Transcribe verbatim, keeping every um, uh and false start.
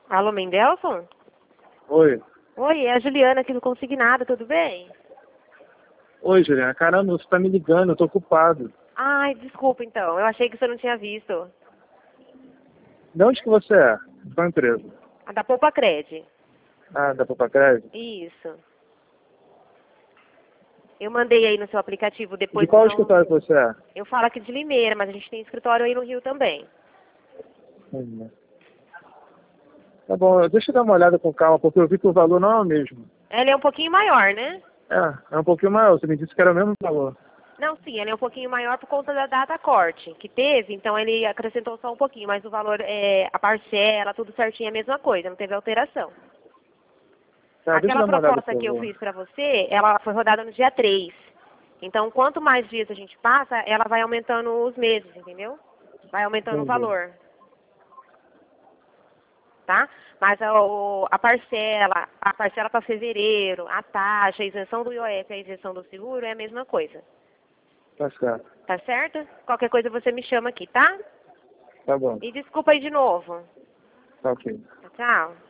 Alô, Mendelson? Oi. Oi, é a Juliana aqui do Consignado, tudo bem? Oi, Juliana. Caramba, você tá me ligando, eu tô ocupado. Ai, desculpa então, eu achei que você não tinha visto. De onde que você é? Qual empresa? A da Poupa Cred. Ah, da Papacred? Isso. Eu mandei aí no seu aplicativo De depois que qual não... escritório que você é? Eu falo aqui de Limeira, mas a gente tem escritório aí no Rio também. Hum. Tá bom, deixa eu dar uma olhada com calma, porque eu vi que o valor não é o mesmo. Ela é um pouquinho maior, né? É, é um pouquinho maior, você me disse que era o mesmo valor. Não, sim, ele é um pouquinho maior por conta da data corte que teve, então ele acrescentou só um pouquinho, mas o valor, é, a parcela, tudo certinho é a mesma coisa, não teve alteração. Tá, deixa eu Aquela dar uma olhada, proposta por que eu favor. fiz pra você, ela foi rodada no dia três. Então, quanto mais dias a gente passa, ela vai aumentando os meses, entendeu? Vai aumentando o Entendi. valor. Tá? Mas a, o- a parcela, a parcela para fevereiro, a taxa, a isenção do I O F e a isenção do seguro é a mesma coisa. Tá certo. Tá certo? Qualquer coisa você me chama aqui, tá? Tá bom. E desculpa aí de novo. Tá ok. Tchau.